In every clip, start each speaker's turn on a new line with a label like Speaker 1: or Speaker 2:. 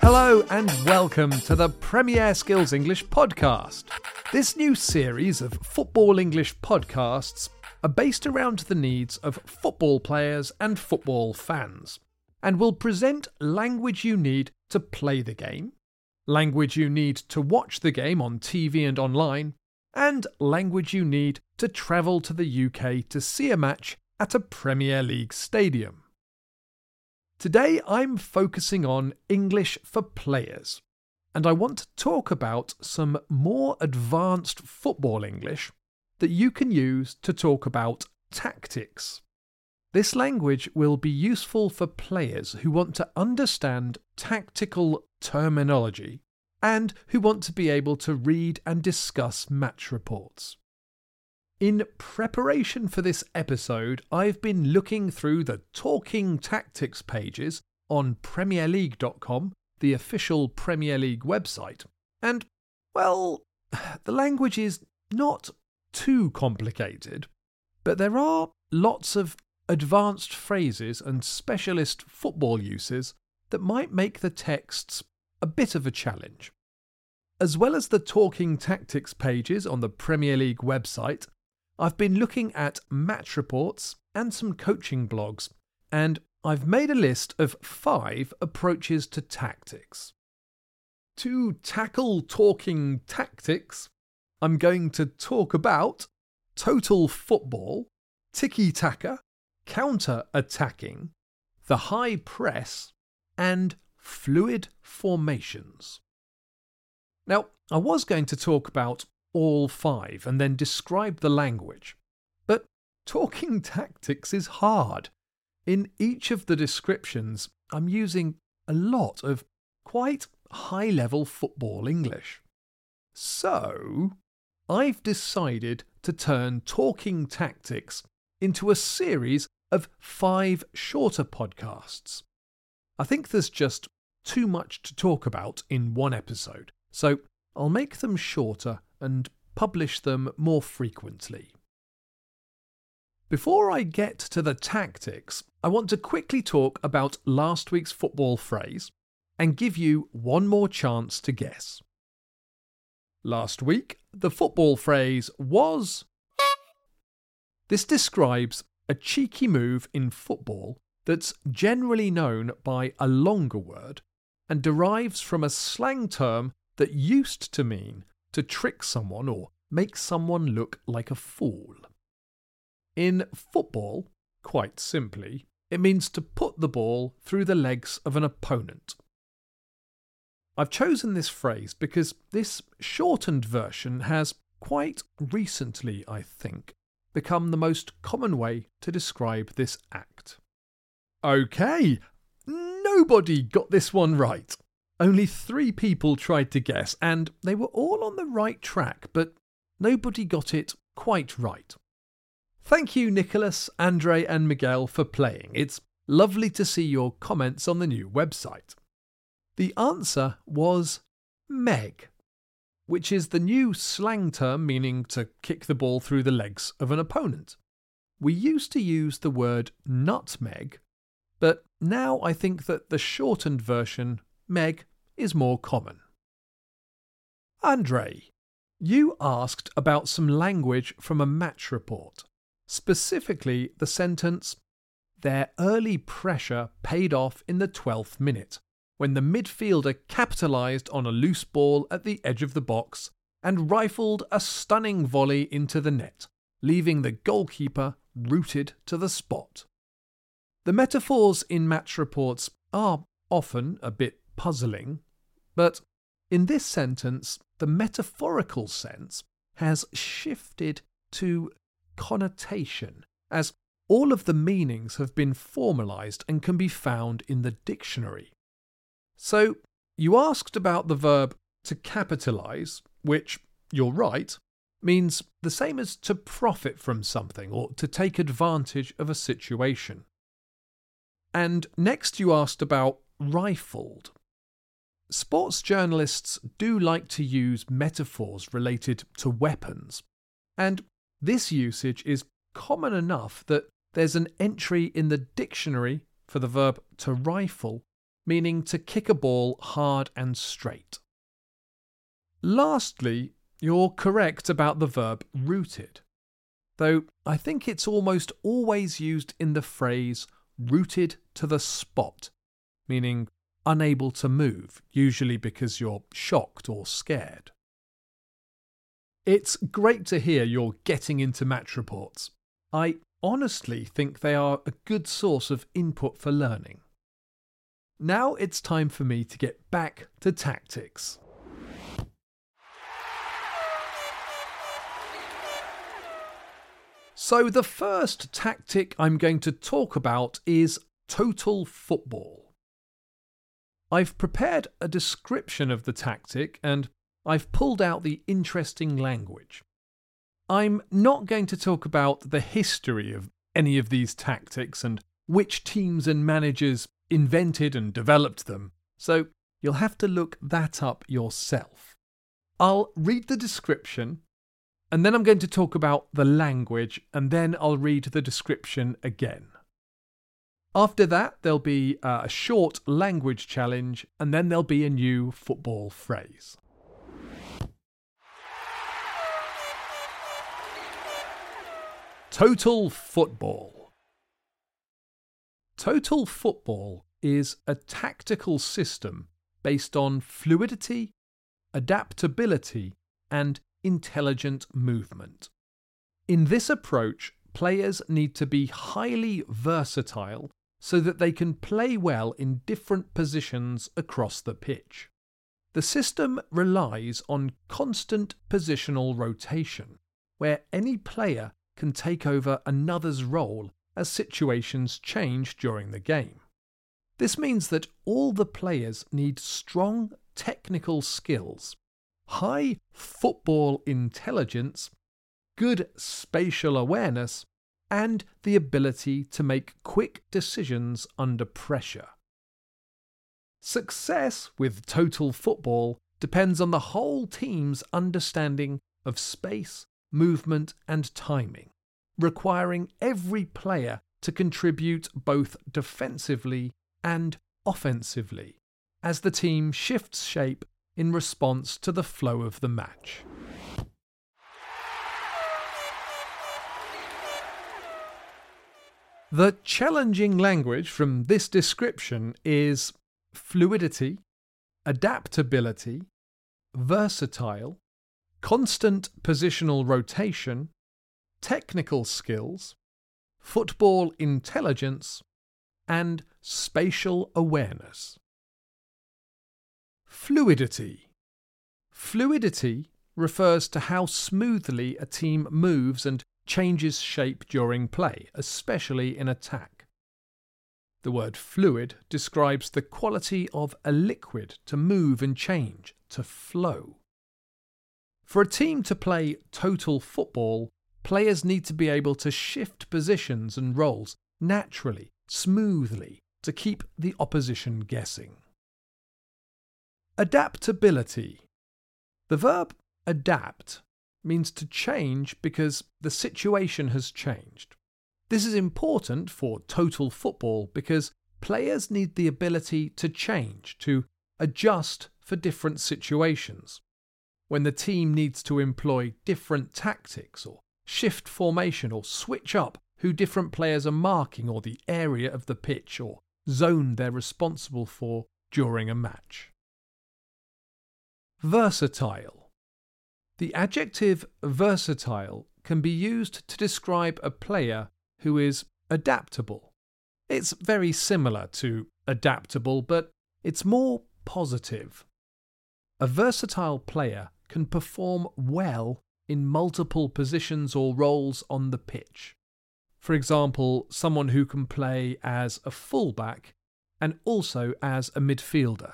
Speaker 1: Hello and welcome to the Premier Skills English podcast. This new series of Football English podcasts are based around the needs of football players and football fans, and will present language you need to play the game, language you need to watch the game on TV and online, and language you need to travel to the UK to see a match at a Premier League stadium. Today I'm focusing on English for players, and I want to talk about some more advanced football English that you can use to talk about tactics. This language will be useful for players who want to understand tactical terminology and who want to be able to read and discuss match reports. In preparation for this episode, I've been looking through the Talking Tactics pages on PremierLeague.com, the official Premier League website, and, well, the language is not too complicated, but there are lots of advanced phrases and specialist football uses that might make the texts a bit of a challenge. As well as the Talking Tactics pages on the Premier League website, I've been looking at match reports and some coaching blogs, and I've made a list of 5 approaches to tactics. To tackle talking tactics, I'm going to talk about total football, tiki-taka, counter-attacking, the high press, and fluid formations. Now, I was going to talk about all 5 and then describe the language, but talking tactics is hard. In each of the descriptions, I'm using a lot of quite high-level football English. So, I've decided to turn talking tactics into a series of 5 shorter podcasts. I think there's just too much to talk about in one episode, so I'll make them shorter and publish them more frequently. Before I get to the tactics, I want to quickly talk about last week's football phrase and give you one more chance to guess. Last week, the football phrase was... This describes a cheeky move in football that's generally known by a longer word and derives from a slang term that used to mean to trick someone or make someone look like a fool. In football, quite simply, it means to put the ball through the legs of an opponent. I've chosen this phrase because this shortened version has, quite recently I think, become the most common way to describe this act. Okay, nobody got this one right. Only 3 people tried to guess, and they were all on the right track, but nobody got it quite right. Thank you, Nicholas, Andre, and Miguel, for playing. It's lovely to see your comments on the new website. The answer was meg, which is the new slang term meaning to kick the ball through the legs of an opponent. We used to use the word nutmeg, but now I think that the shortened version, meg, is more common. Andre, you asked about some language from a match report, specifically the sentence, "Their early pressure paid off in the 12th minute, when the midfielder capitalised on a loose ball at the edge of the box and rifled a stunning volley into the net, leaving the goalkeeper rooted to the spot." The metaphors in match reports are often a bit puzzling, but in this sentence, the metaphorical sense has shifted to connotation, as all of the meanings have been formalised and can be found in the dictionary. So, you asked about the verb to capitalise, which, you're right, means the same as to profit from something or to take advantage of a situation. And next you asked about rifled. Sports journalists do like to use metaphors related to weapons, and this usage is common enough that there's an entry in the dictionary for the verb to rifle, meaning to kick a ball hard and straight. Lastly, you're correct about the verb rooted, though I think it's almost always used in the phrase rooted to the spot, meaning unable to move, usually because you're shocked or scared. It's great to hear you're getting into match reports. I honestly think they are a good source of input for learning. Now it's time for me to get back to tactics. So the first tactic I'm going to talk about is total football. I've prepared a description of the tactic and I've pulled out the interesting language. I'm not going to talk about the history of any of these tactics and which teams and managers invented and developed them, so you'll have to look that up yourself. I'll read the description, and then I'm going to talk about the language, and then I'll read the description again. After that, there'll be a short language challenge, and then there'll be a new football phrase. Total football. Total football is a tactical system based on fluidity, adaptability, and intelligent movement. In this approach, players need to be highly versatile so that they can play well in different positions across the pitch. The system relies on constant positional rotation, where any player can take over another's role as situations change during the game. This means that all the players need strong technical skills, high football intelligence, good spatial awareness, and the ability to make quick decisions under pressure. Success with total football depends on the whole team's understanding of space, movement, and timing, requiring every player to contribute both defensively and offensively as the team shifts shape in response to the flow of the match. The challenging language from this description is fluidity, adaptability, versatile, constant positional rotation, technical skills, football intelligence, and spatial awareness. Fluidity. Fluidity refers to how smoothly a team moves and changes shape during play, especially in attack. The word fluid describes the quality of a liquid to move and change, to flow. For a team to play total football, players need to be able to shift positions and roles naturally, smoothly, to keep the opposition guessing. Adaptability. The verb adapt means to change because the situation has changed. This is important for total football because players need the ability to change, to adjust for different situations. When the team needs to employ different tactics or shift formation or switch up who different players are marking or the area of the pitch or zone they're responsible for during a match. Versatile. The adjective versatile can be used to describe a player who is adaptable. It's very similar to adaptable, but it's more positive. A versatile player can perform well in multiple positions or roles on the pitch. For example, someone who can play as a fullback and also as a midfielder.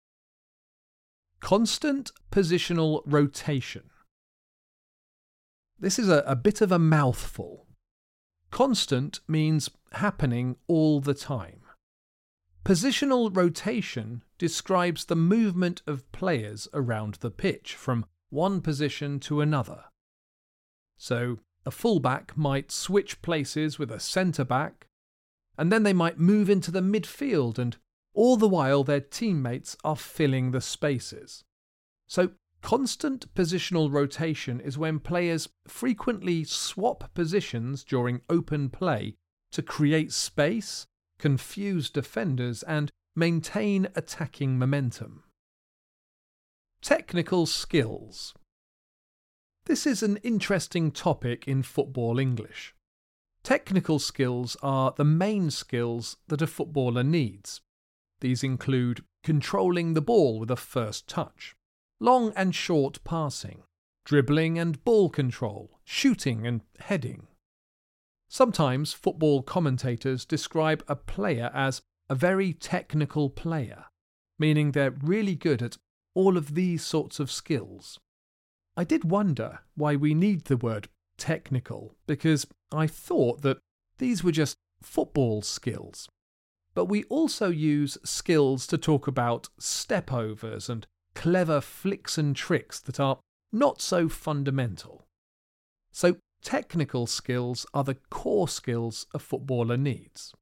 Speaker 1: Constant positional rotation. This is a bit of a mouthful. Constant means happening all the time. Positional rotation describes the movement of players around the pitch from one position to another. So, a fullback might switch places with a centre-back, and then they might move into the midfield and all the while their teammates are filling the spaces. So, constant positional rotation is when players frequently swap positions during open play to create space, confuse defenders, and maintain attacking momentum. Technical skills. This is an interesting topic in football English. Technical skills are the main skills that a footballer needs. These include controlling the ball with a first touch, long and short passing, dribbling and ball control, shooting and heading. Sometimes football commentators describe a player as a very technical player, meaning they're really good at all of these sorts of skills. I did wonder why we need the word technical, because I thought that these were just football skills. But we also use skills to talk about stepovers and clever flicks and tricks that are not so fundamental. So technical skills are the core skills a footballer needs.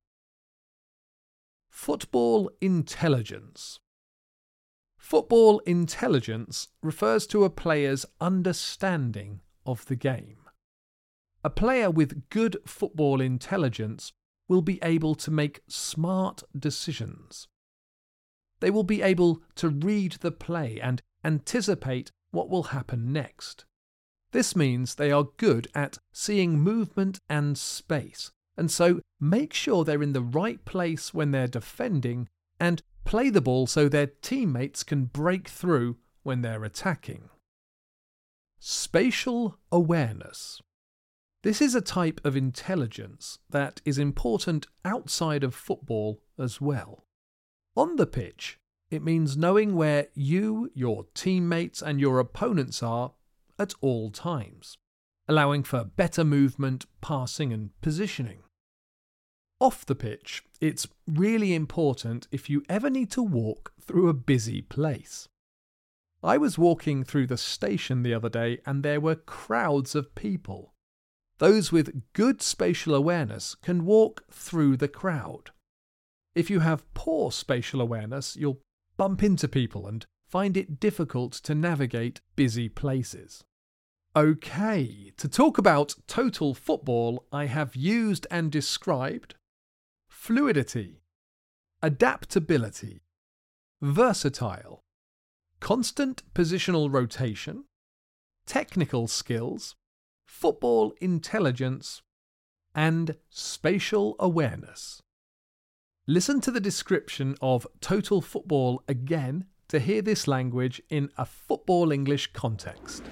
Speaker 1: Football intelligence. Football intelligence refers to a player's understanding of the game. A player with good football intelligence will be able to make smart decisions. They will be able to read the play and anticipate what will happen next. This means they are good at seeing movement and space, and so make sure they're in the right place when they're defending and play the ball so their teammates can break through when they're attacking. Spatial awareness. This is a type of intelligence that is important outside of football as well. On the pitch, it means knowing where you, your teammates, and your opponents are at all times, allowing for better movement, passing, and positioning. Off the pitch, it's really important if you ever need to walk through a busy place. I was walking through the station the other day and there were crowds of people. Those with good spatial awareness can walk through the crowd. If you have poor spatial awareness, you'll bump into people and find it difficult to navigate busy places. Okay, to talk about total football, I have used and described fluidity, adaptability, versatile, constant positional rotation, technical skills, football intelligence, and spatial awareness. Listen to the description of total football again to hear this language in a football English context.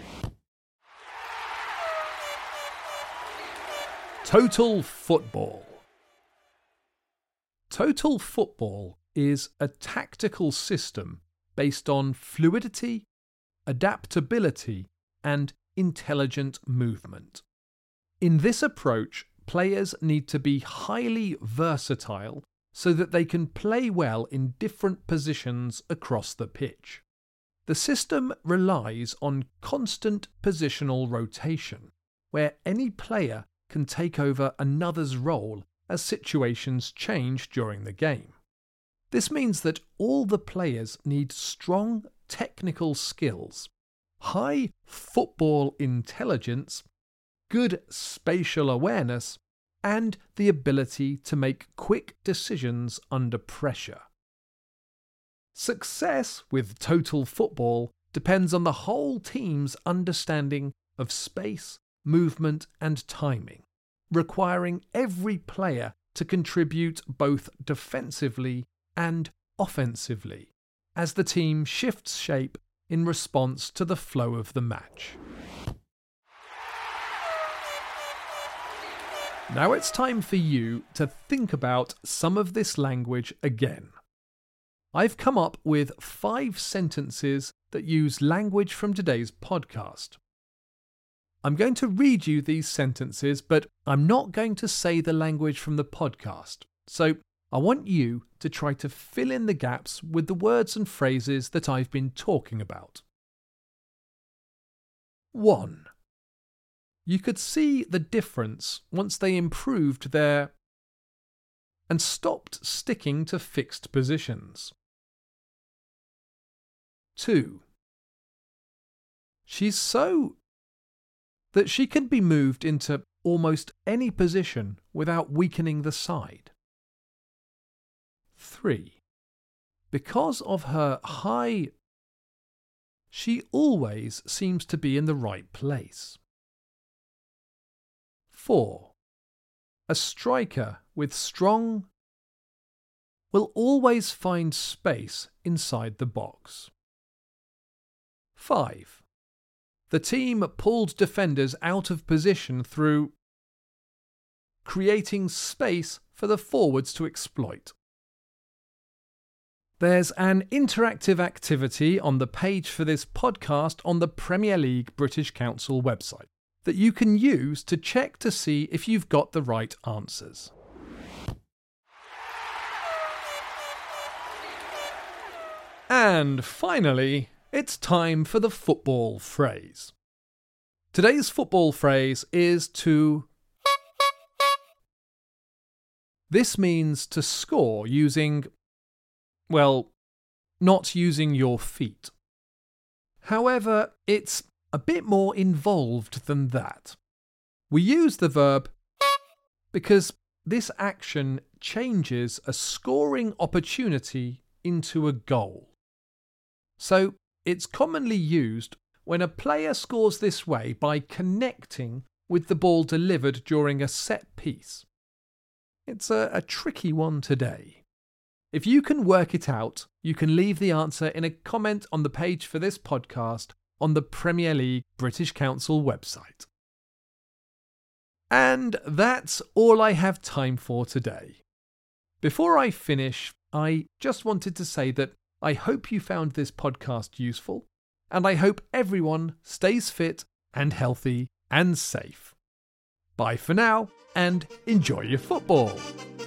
Speaker 1: Total football. Total football is a tactical system based on fluidity, adaptability, and intelligent movement. In this approach, players need to be highly versatile so that they can play well in different positions across the pitch. The system relies on constant positional rotation, where any player can take over another's role as situations change during the game. This means that all the players need strong technical skills, high football intelligence, good spatial awareness, and the ability to make quick decisions under pressure. Success with total football depends on the whole team's understanding of space, movement, and timing, requiring every player to contribute both defensively and offensively as the team shifts shape in response to the flow of the match. Now it's time for you to think about some of this language again. I've come up with 5 sentences that use language from today's podcast. I'm going to read you these sentences, but I'm not going to say the language from the podcast. So I want you to try to fill in the gaps with the words and phrases that I've been talking about. 1. You could see the difference once they improved their and stopped sticking to fixed positions. 2. She's so that she can be moved into almost any position without weakening the side. 3. Because of her high, she always seems to be in the right place. 4. A striker with strong will always find space inside the box. 5. The team pulled defenders out of position through creating space for the forwards to exploit. There's an interactive activity on the page for this podcast on the Premier League British Council website that you can use to check to see if you've got the right answers. And finally, it's time for the football phrase. Today's football phrase is to... This means to score using, well, not using your feet. However, it's a bit more involved than that. We use the verb because this action changes a scoring opportunity into a goal. So, it's commonly used when a player scores this way by connecting with the ball delivered during a set piece. It's a tricky one today. If you can work it out, you can leave the answer in a comment on the page for this podcast on the Premier League British Council website. And that's all I have time for today. Before I finish, I just wanted to say that I hope you found this podcast useful, and I hope everyone stays fit and healthy and safe. Bye for now, and enjoy your football.